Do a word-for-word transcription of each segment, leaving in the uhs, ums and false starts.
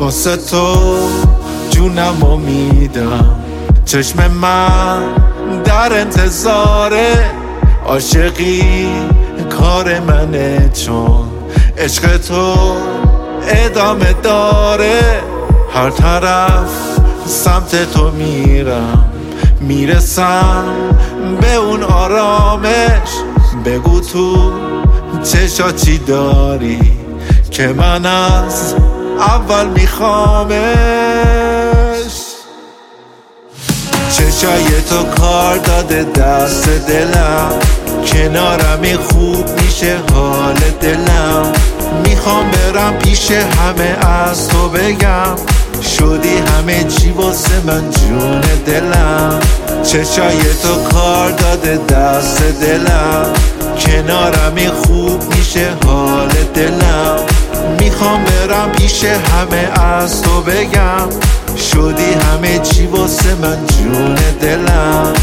واسه تو جونمو میدم. چشم من در انتظاره، عاشقی کار منه چون عشق تو ادامه داره. هر طرف سمت تو میرم، میرسم به اون آرامش. بگو تو چشا چی داری که من از اول میخوامش. چشای تو کار داده دست دلم، کنارمی خوب میشه حال دلم. میخوام برم پیش همه از تو بگم، شدی همه چی واسه من جون دلم. چشای تو کار داده دست دلم، کنارمی خوب میشه حال دلم. میخوام برم پیش همه از تو بگم، شدی همه چی واسه من جون دلم.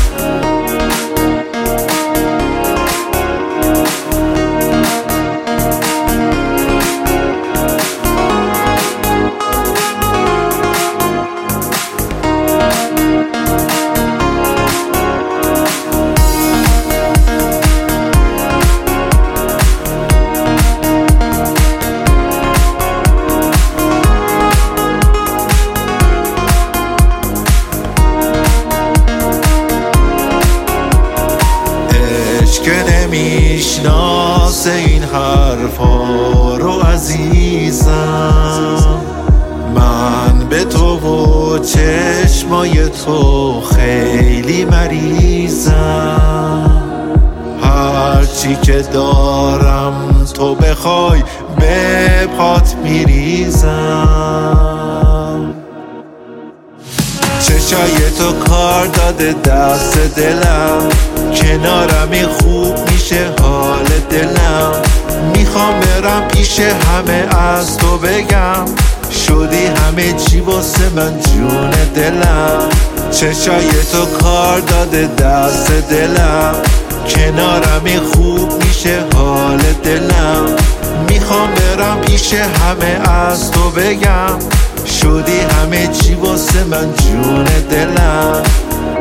که نمیشناسه این حرفا رو عزیزم، من به تو و چشمای تو خیلی مریضم. هرچی که دارم تو بخوای به پات میریزم. چشای تو کار داده دست دلم، کنارمی خوب میشه حال دلم. میخوام برم پیش همه از تو بگم، شدی همه چی واسه من جون دلم. چشای تو کار داده دست دلم، کنارمی خوب میشه حال دلم. میخوام برم پیش همه از تو بگم، شدی همه چی واسه من جون دلم.